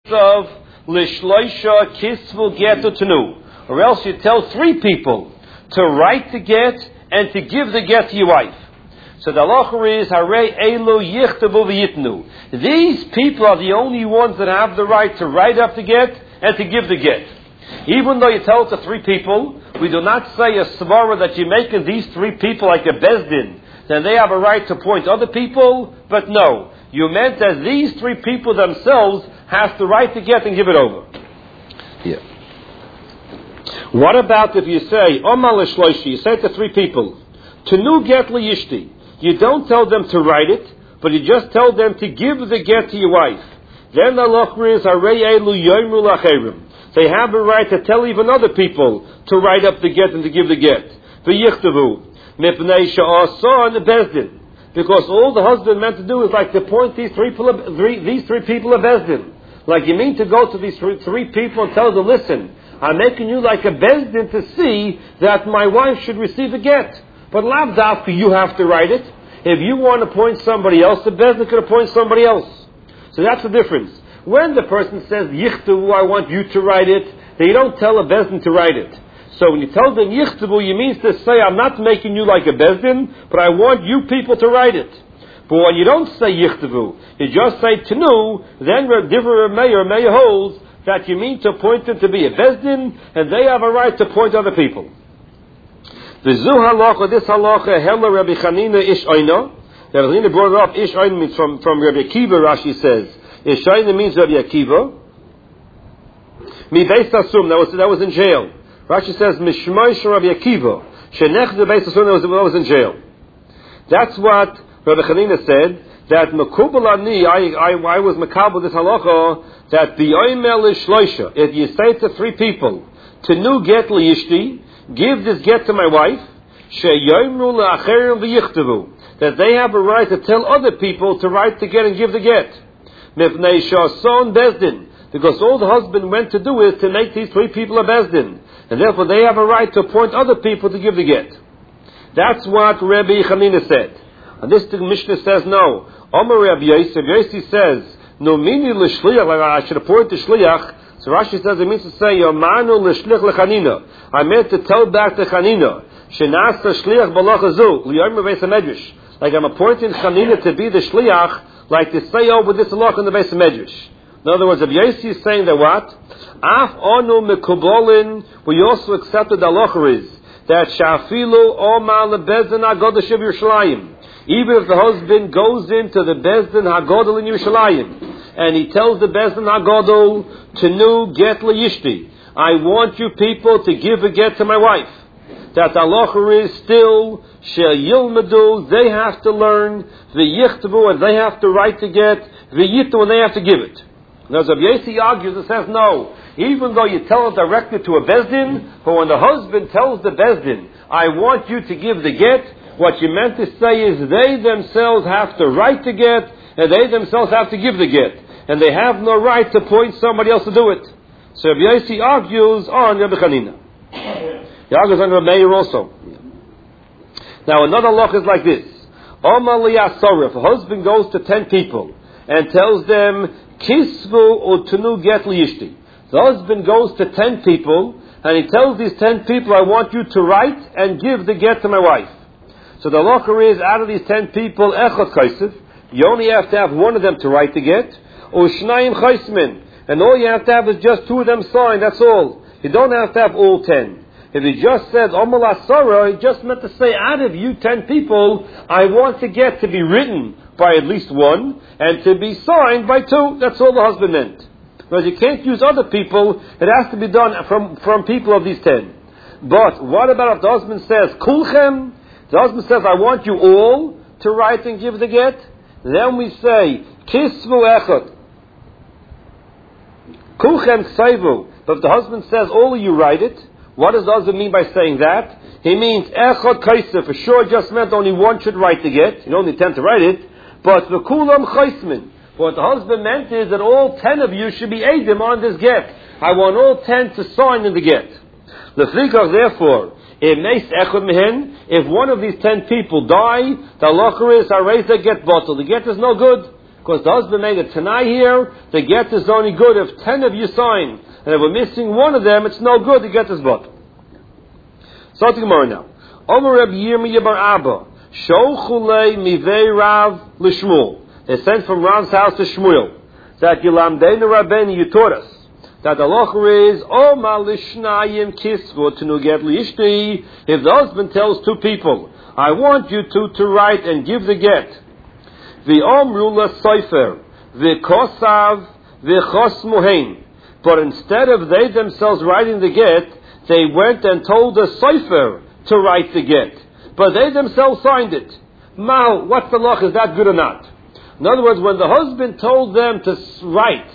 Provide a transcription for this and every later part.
of Lishloisha Kisvu Getu Tanu. Or else you tell 3 people to write the get and to give the get to your wife. So the halacha is Harei Elu Yichtavu V'Yitnu. These people are the only ones that have the right to write up the get and to give the get. Even though you tell it to 3 people, we do not say a svara that you're making these 3 people like a bezdin, then they have a right to appoint other people, but no. You meant that these 3 people themselves have the right to get and give it over. Yeah. What about if you say, Omar L'Shloishi, you say to 3 people, Tenu get L'Yishti. You don't tell them to write it, but you just tell them to give the get to your wife. Then the halacha is Harei Elu Yoimru L'Acherim. They have a right to tell even other people to write up the get and to give the get. V'yichtavu. Mipnei she'asa and the bezdin. Because all the husband meant to do is like to point these 3 people a bezdin. Like you mean to go to these 3 people and tell them, listen, I'm making you like a bezdin to see that my wife should receive a get. But lav dafka, you have to write it. If you want to appoint somebody else, the bezdin can appoint somebody else. So that's the difference. When the person says, Yichtavu, I want you to write it, they don't tell a bezdin to write it. So when you tell them Yichtavu, you mean to say, I'm not making you like a bezdin, but I want you people to write it. But when you don't say Yichtavu, you just say Tenu, then Divra Meir holds that you mean to appoint them to be a bezdin, and they have a right to appoint other people. The Zu halacha, this halacha, Hela Rabbi Chanina Ish Oina. Rabbi Chanina brought it up. Ish Oina means from Rabbi Akiva, Rashi says. Ish Oina means Rabbi Akiva. Mi Beis Asum, that was in jail. Rashi says, Mishmoish Rabbi Akiva. Shenech the Beis Asum, that was in jail. That's what Rabbi Chanina said, that Mekubal Ani, I was Mekabal this halacha, that the Oimel is Shloisha. If you say to 3 people, Tenu get L'Yishti, give this get to my wife, that they have a right to tell other people to write the get and give the get. Because all the husband went to do is to make these 3 people a bezdin, and therefore they have a right to appoint other people to give the get. That's what Rabbi Chanina said. And this the Mishnah says no. Omar Rabbi Yossi says, no mini l'shliach, like I should appoint the shliach. So Rashi says it means to say, Yomanu l'shliach l'chanina. I meant to tell back to Chanina. Shenasa shliach b'lachazu, li'yom beis hamedrash. Like I'm appointing Chanina to be the shliach, like to say over this halach in the beis hamedrash. In other words, Rabbi Yossi is saying that what? Af onu mekubolin, we also accepted the halacha is, that shafilu omar lebezdin hagodol shel Yerushalayim. Even if the husband goes into the bezdin hagodol in Yerushalayim, and he tells the bezdin hagodol, Tenu get L'Yishti, I want you people to give a get to my wife. That the halacha is still shel yilmedu, they have to learn, v'yichtavu, and they have to write the get, v'yitu, and they have to give it. Now, Rabbi Yossi argues and says no. Even though you tell it directly to a bezdin, but when the husband tells the bezdin, I want you to give the get, what you meant to say is they themselves have to write the get, and they themselves have to give the get. And they have no right to appoint somebody else to do it. So Rabbi Yossi argues on Rabbi Chanina. He argues on Rabbi Meir also. Now another law is like this. Omar liyasor, if a husband goes to 10 people and tells them, Kisvu utunu get liyishti. The husband goes to 10 people and he tells these 10 people, I want you to write and give the get to my wife. So the law is, out of these 10 people, echad kaisiv, you only have to have one of them to write the get, or shnayim chaismin, and all you have to have is just 2 of them signed, that's all. You don't have to have all 10. If he just said, Omar Asara, he just meant to say, out of you 10 people, I want the get to be written by at least 1, and to be signed by 2. That's all the husband meant. Because you can't use other people, it has to be done from people of these 10. But what about if the husband says, Kulchem? The husband says, I want you all to write and give the get. Then we say, Kisvu echad. Kulchem saivu. But if the husband says, all of you write it, what does the husband mean by saying that? He means, echad kaisef. For sure it just meant only one should write the get. You don't intend to write it. But the kulam chaismin. What the husband meant is that all 10 of you should be eidim on this get. I want all 10 to sign in the get. Therefore, if one of these 10 people die, the halacha is harei get bottled. The get is no good. Because the husband made a Tanai here, the get is only good if 10 of you sign. And if we're missing one of them, it's no good to get this but. So to Gemara now. Omer Reb Yirmiyah bar Abba, Shochulei mivei Rav l'Shmuel. They sent from Rav's house to Shmuel. That Yilamdeinu Rabbeinu, you taught us. That the halacha is, Oma lishnayim kisvu tenu get liishti. If the husband tells two people, I want you to write and give the get. V'omru l'soifer, v'kosav, v'chos muhein. But instead of they themselves writing the get, they went and told the soifer to write the get. But they themselves signed it. Now, what's the law? Is that good or not? In other words, when the husband told them to write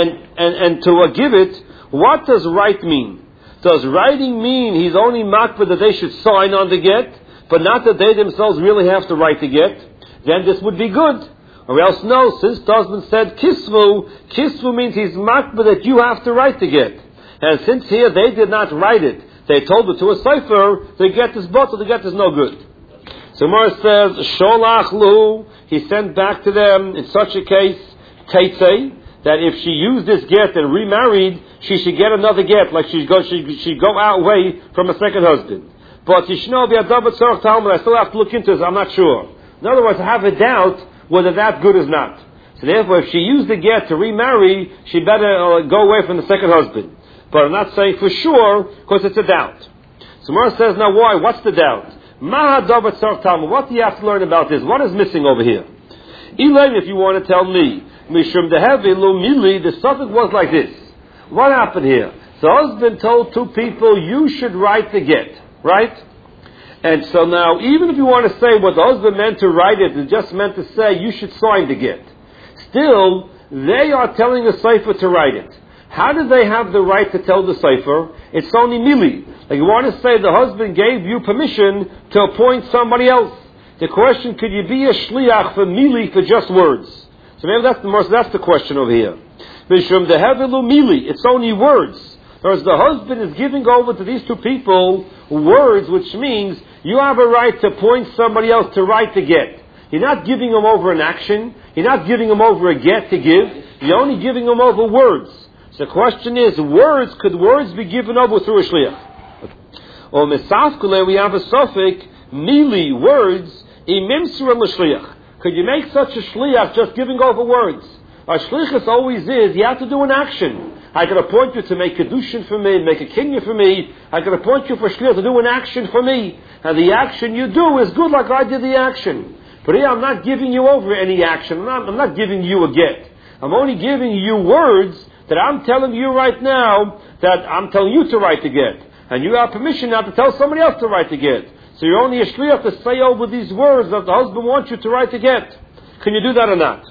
and to give it, what does write mean? Does writing mean he's only makbid that they should sign on the get, but not that they themselves really have to write the get? Then this would be good. Or else no, since the husband said kisvu means he's makbid that you have to write the get. And since here they did not write it, they told it to a cipher, the get is bottle, the get is no good. So Gemara says, Sholach lu, he sent back to them, in such a case, Teitzei, that if she used this get and remarried, she should get another get, like she'd go out away from a second husband. But Yishno bi'adav tzorach Talmud, I still have to look into this, I'm not sure. In other words, I have a doubt whether that's good or not. So therefore, if she used the get to remarry, she better go away from the second husband. But I'm not saying for sure, because it's a doubt. So Gemara says, now why? What's the doubt? What do you have to learn about this? What is missing over here? Elaine, if you want to tell me, Mishum dehevi lo mili, the suffix was like this. What happened here? The husband told two people, you should write the get, right? And so now, even if you want to say what the husband meant to write it just meant to say, you should sign the get. Still, they are telling the cipher to write it. How do they have the right to tell the cipher? It's only mili. Like you want to say the husband gave you permission to appoint somebody else. The question, could you be a shliach for mili for just words? So maybe that's the question over here. Mishum dehevelu mili. It's only words. Whereas the husband is giving over to these two people words, which means you have a right to appoint somebody else to write the get. You're not giving them over an action. You're not giving them over a get to give. You're only giving them over words. So the question is, could words be given over through a shliach? Or misafkule, we have a suffix, mili, words, imimsura l'shliach. Could you make such a shliach just giving over words? Our shlichus always is, you have to do an action. I can appoint you to make kedushin for me, make a kinya for me. I can appoint you for shliach to do an action for me. And the action you do is good like I did the action. But here I'm not giving you over any action. I'm not giving you a get. I'm only giving you words that I'm telling you right now that I'm telling you to write the get. And you have permission now to tell somebody else to write the get. So you're only a shliach to say over these words that the husband wants you to write the get. Can you do that or not?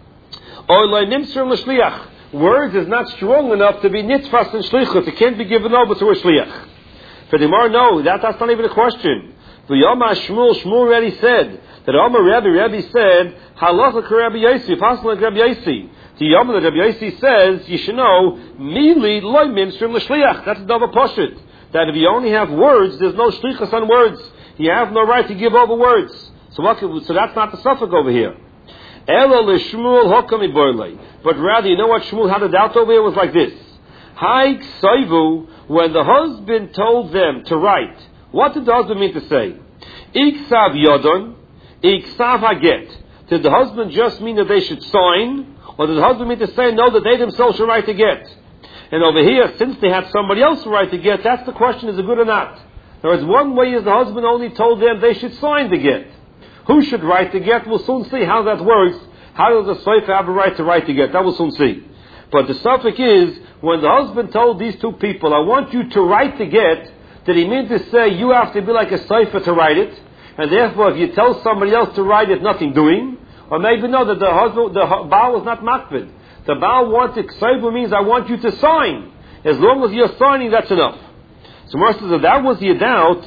Or nimsur l'shliach. Words is not strong enough to be nitzvas and shlichut. It can't be given over to a shliach. For the Gemara, no, that's not even a question. The Yoma Shmuel already said that Omer Rebbe said halacha k'Rebbe Yossi, pasuk like Rebbe Yossi. The Yom that Rabbi Yossi says, you should know, mili loy mimsrim l'shliach. That's a double poshut. That if you only have words, there's no shlichus on words. You have no right to give over words. So that's not the suffix over here. Elo l'shmuel hokam iborlei. But rather, you know what Shmuel had a doubt over here? It was like this. Haik soivu, when the husband told them to write, what did the husband mean to say? Iksav yodon, iksav haget. Did the husband just mean that they should sign? Or does the husband mean to say, no, that they themselves should write the get? And over here, since they had somebody else to write the get, that's the question, is it good or not? There is one way is the husband only told them they should sign the get. Who should write the get? We'll soon see how that works. How does the Sefer have a right to write the get? That we'll soon see. But the suffix is, when the husband told these two people, I want you to write the get, did he mean to say, you have to be like a Sefer to write it? And therefore, if you tell somebody else to write it, nothing doing? Or maybe no, that the Baal is not makbid. The Baal wants to, Kseibu means I want you to sign. As long as you're signing, that's enough. So Mar says that was your doubt.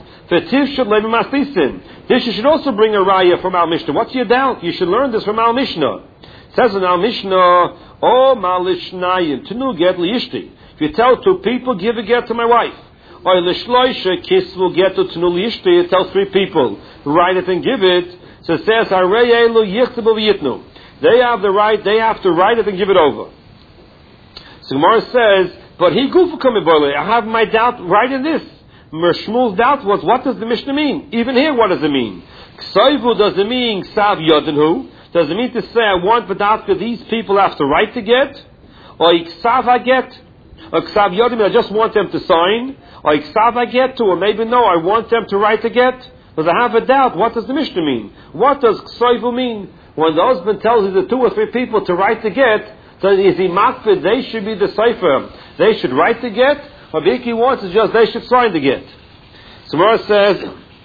This you should also bring a raya from our Mishnah. What's your doubt? You should learn this from our Mishnah. It says in our Mishnah, O malishnayim, tenu get liyishti. If you tell two people, give a get to my wife. Or lishloisha, kiss will get to tenu liyishti. You tell three people, write it and give it. So it says, They have the right, they have to write it and give it over. So Gemara says, but he gufa coming boile. I have my doubt right in this. Shmuel's doubt was, what does the Mishnah mean? Even here, what does it mean? Ksayvu, does it mean Ksav Yodenhu? Does it mean to say, I want B'dafka, these people have to write to get? Or Ksav I get? Or Ksav Yodenhu, I just want them to sign? Or Ksav I get to? Or maybe no, I want them to write to get? Because I have a doubt, what does the Mishnah mean? What does Ksayvu mean? When the husband tells the 2 or 3 people to write to get, so is he makfid, they should be the cipher. They should write the get? Or Biki wants is just they should sign the get. So Mara says,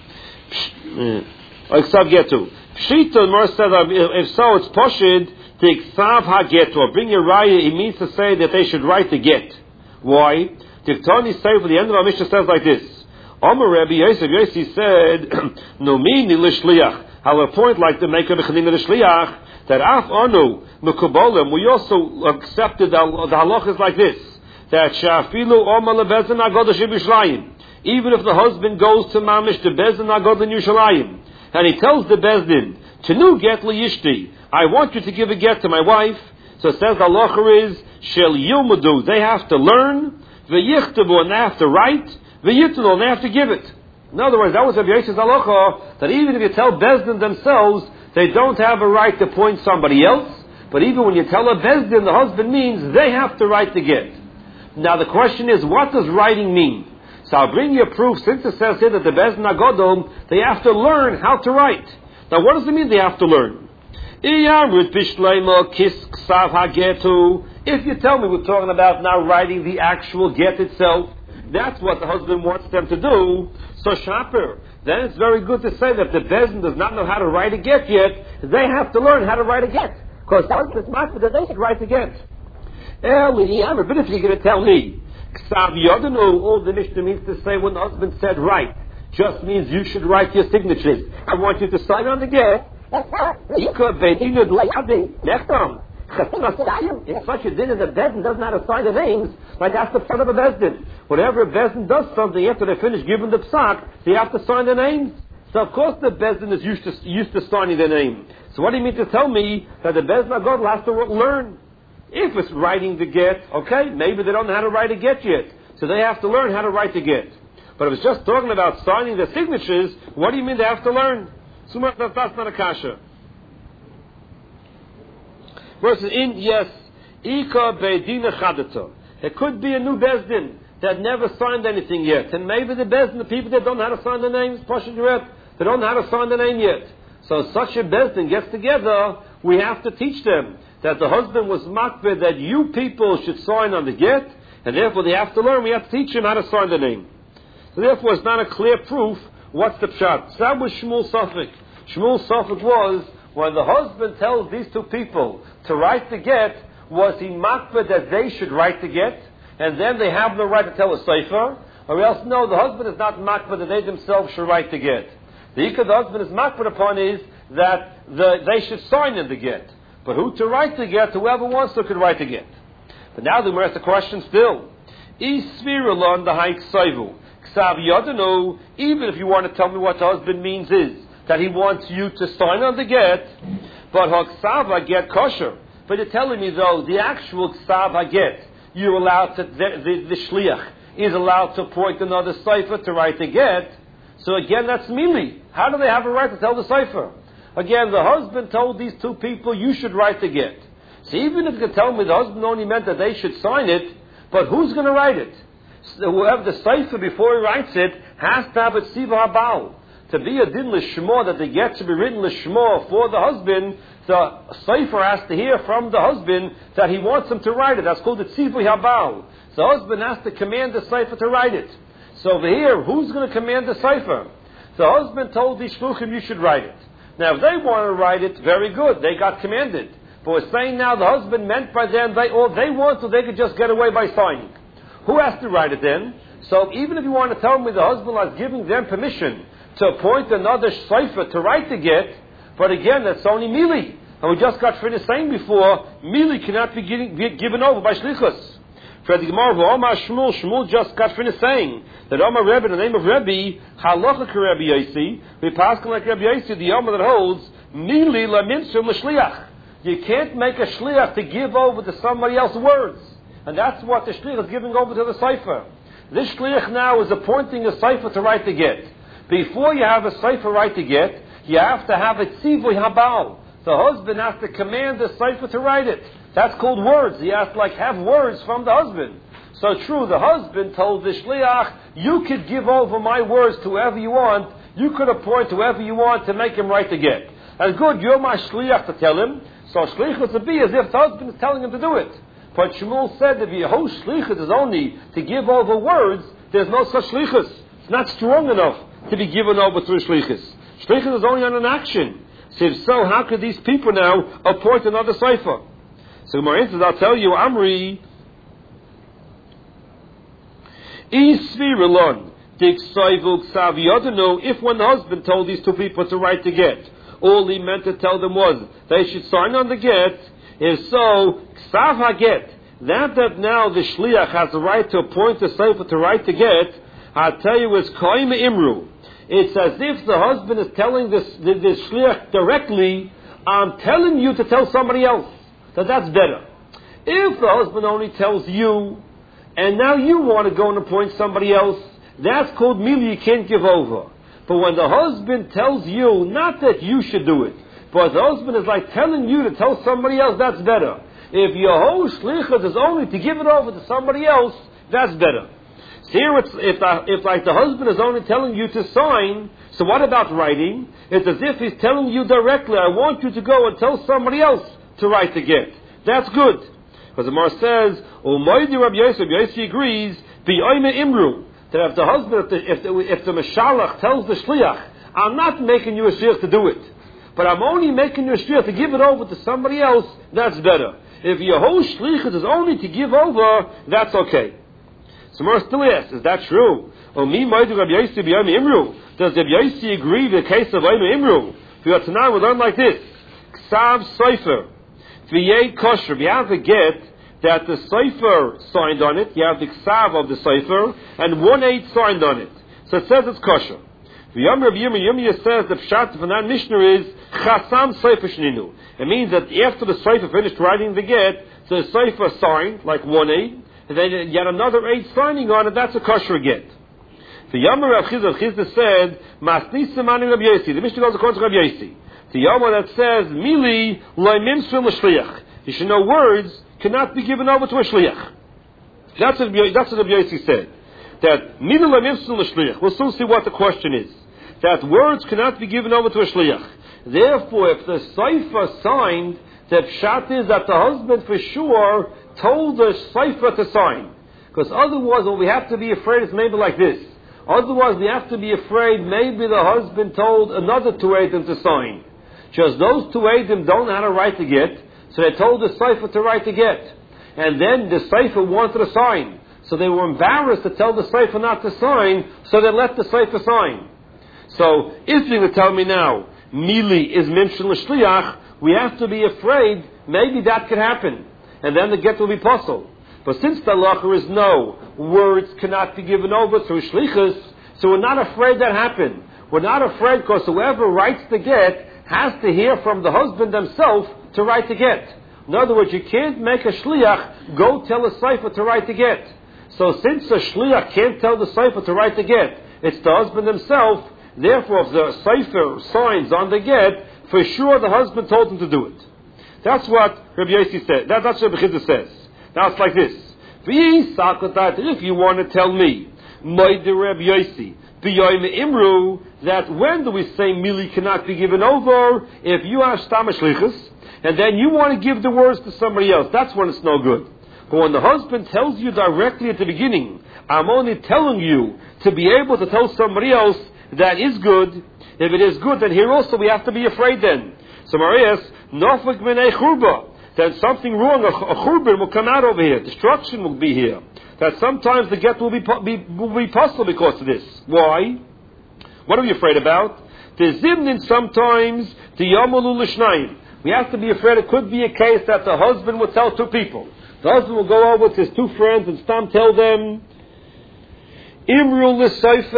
Ksav get to. Pshita, Mara says, if so, it's poshid to Ksav ha-get to. Bring your raya, he means to say that they should write the get. Why? Tiftani say for the end of our Mishnah says like this. Omer Rabbi Yosef Yossi said, Nomini l'shliach. How a point like the maker b'chanina l'shliach, that af anu mekubolim, we also accepted the halach is like this, that shafilu omer lebezin agod Yerushalayim. Even if the husband goes to mamish to bezin agod in Yerushalayim, and he tells the bezdin, Tenu get liyishti, I want you to give a get to my wife. So it says the halacha is shel yilmudu, they have to learn, v'yichtabu, and they have to write, v'yitnu, and they have to give it. In other words, that was Rabbi Yosef's halacha, that even if you tell bezdin themselves, they don't have a right to appoint somebody else, but even when you tell a bezdin, the husband means they have to write the get. Now the question is, what does writing mean? So I'll bring you a proof, since it says here that the bezdin agodom, they have to learn how to write. Now what does it mean they have to learn? If you tell me we're talking about now writing the actual get itself, that's what the husband wants them to do, so shaper, then it's very good to say that the bezdin does not know how to write a get yet, they have to learn how to write a get. Because that was the matter that they should write a get. But if you're going to tell me, Ksav Yodenu, all the Mishnah means to say when the husband said write, just means you should write your signatures. I want you to sign on the get. If such a din as a bezdin doesn't know how to sign the names, like that's the part of a bezdin. Whenever a bezdin does something after they finish giving the psak, they have to sign the names. So of course the bezdin is used to signing the name. So what do you mean to tell me that the bezdin agod has to learn? If it's writing the get, okay, maybe they don't know how to write a get yet, so they have to learn how to write the get. But if it's just talking about signing the signatures, what do you mean they have to learn? So that's not a kasha. Versus in, yes, Ika Beidina Chadata. It could be a new Bezdin that never signed anything yet. And maybe the Bezdin, the people that don't know how to sign the names, they don't know how to sign the name yet. So such a Bezdin gets together, we have to teach them that the husband was makbid, that you people should sign on the get, and therefore they have to learn, we have to teach them how to sign the name. So therefore it's not a clear proof what's the pshat. So that was Shmuel Safek. Shmuel Safek was, when the husband tells these 2 people to write the get, was he makbid that they should write the get, and then they have no right to tell a sefer, or else no, the husband is not makbid that they themselves should write the get. The ikar the husband is makbid upon is that they should sign in the get. But who to write the get, whoever wants to could write the get. But now the Gemara asks the question still. Isvirulon the haik saivu. Ksav yodenu, even if you want to tell me what the husband means is that he wants you to sign on the get, but haksav get kosher. But you're telling me though, the actual ksav get, you're allowed to, the shliach is allowed to appoint another cipher to write the get. So again, that's mili. How do they have a right to tell the cipher? Again, the husband told these 2 people, you should write the get. So even if you can tell me the husband only meant that they should sign it, but who's going to write it? So whoever the cipher before he writes it has to have a tziva habal. To be a din l'shmo, that the get should be written l'shmo for the husband, the cipher has to hear from the husband that he wants him to write it. That's called the tziva habal. The husband has to command the cipher to write it. So over here, who's going to command the cipher? The husband told these shluchim, you should write it. Now, if they want to write it, very good. They got commanded. But we're saying now the husband meant by them, all they want, so they could just get away by signing. Who has to write it then? So even if you want to tell me the husband was giving them permission to appoint another cipher to write the get, but again, that's only mili. And we just got finished saying before, mili cannot be given over by shlichus. For the Gemara, Shmuel just got finished saying that Omar Rebbe, in the name of Rebbe, halacha ka Rebbe Yossi, we pass like Rebbe Yossi, the Omar that holds, mili la mitzvah l'shliach. You can't make a shliach to give over to somebody else's words. And that's what the shliach is giving over to the cipher. This shliach now is appointing a cipher to write the get. Before you have a cipher write the get, you have to have a tzivui habal. The husband has to command the cipher to write it. That's called words. He has to have words from the husband. So true, the husband told the shliach, you could give over my words to whoever you want. You could appoint whoever you want to make him write the get. And good, you're my shliach to tell him. So shlichus would be as if the husband is telling him to do it. But Shmuel said that the whole shlichus is only to give over words. There's no such shlichus. It's not strong enough to be given over through shlichus. Shlichus is only on an action. So if so, how could these people now appoint another cipher? So my answer is, I'll tell you, Amri, if when the husband told these two people to write the get, all he meant to tell them was they should sign on the get. If so, ksav haget, that now the shliach has the right to appoint the cipher to write the get, I'll tell you, is koim imru. It's as if the husband is telling this shliach directly, I'm telling you to tell somebody else. That's better. If the husband only tells you, and now you want to go and appoint somebody else, that's called mili, you can't give over. But when the husband tells you, not that you should do it, but the husband is like telling you to tell somebody else, that's better. If your whole shlichus is only to give it over to somebody else, that's better. So here if like the husband is only telling you to sign, so what about writing? It's as if he's telling you directly, I want you to go and tell somebody else to write the get. That's good. Because the Mar says, Rabbi Yossi agrees, imru, that if the husband, if the Mashalach tells the Shliach, I'm not making you a shliach to do it, but I'm only making you a shliach to give it over to somebody else, that's better. If your whole shlichus is only to give over, that's okay. So Mar still asks, is that true? Does Rabbi Yossi agree with the case of imru? Tonight we learn like this. Ksav Sefer. V'yei kosher. We have a get that the Sefer signed on it. You have the ksav of the Sefer, and 1/8 signed on it. So it says it's kosher. V'yom Rabbi Yirmiyah says the pshat of that Mishnah is chasam Sefer shninu. It means that after the Sefer finished writing the get, the Sefer signed, like 1/8, and then yet another 8 signing on it, that's a kosher get. The Yom Rav Chizda said, Masni Simani Rabbi Yossi. The Mishnah goes according to Rabbi Yossi. The Yom that says, Mili loy mimsrim l'shliach. You should know words cannot be given over to a shliach. That's what Rabbi Yossi said. That Mili loy mimsrim l'shliach. We'll soon see what the question is. That words cannot be given over to a shliach. Therefore, if the cipher signed, the pshat is that the husband for sure told the cipher to sign. Because otherwise, what we have to be afraid is maybe like this. Otherwise, we have to be afraid maybe the husband told another 2 Eidim to sign. Just those 2 Eidim don't know how to write the get, so they told the cipher to write the get. And then the cipher wanted to sign. So they were embarrassed to tell the cipher not to sign, so they let the cipher sign. So, if you're going to tell me now, Mili is Mimshel L'Shliach, we have to be afraid maybe that could happen. And then the get will be puzzled. But since the halacha is no, words cannot be given over through shlichus, so we're not afraid that happened. We're not afraid because whoever writes the get has to hear from the husband himself to write the get. In other words, you can't make a shliach go tell a cipher to write the get. So since a shliach can't tell the cipher to write the get, it's the husband himself. Therefore, if the cipher signs on the get, for sure the husband told him to do it. That's what Rabbi Yossi said. That's what Rabbi Chizda says. Now it's like this. If you want to tell me, that when do we say Mili cannot be given over? If you have Stam Shlichus, and then you want to give the words to somebody else, that's when it's no good. But when the husband tells you directly at the beginning, I'm only telling you to be able to tell somebody else, that is good. If it is good, then here also we have to be afraid then. So Marias, Nofik Minei Churba, then something wrong, a churban will come out over here. Destruction will be here. That sometimes the get will be possible because of this. Why? What are we afraid about? The zimnin sometimes the yamulu l'shnayim. We have to be afraid it could be a case that the husband will tell 2 people. The husband will go over to his 2 friends and stam tell them, Imru l'sayfer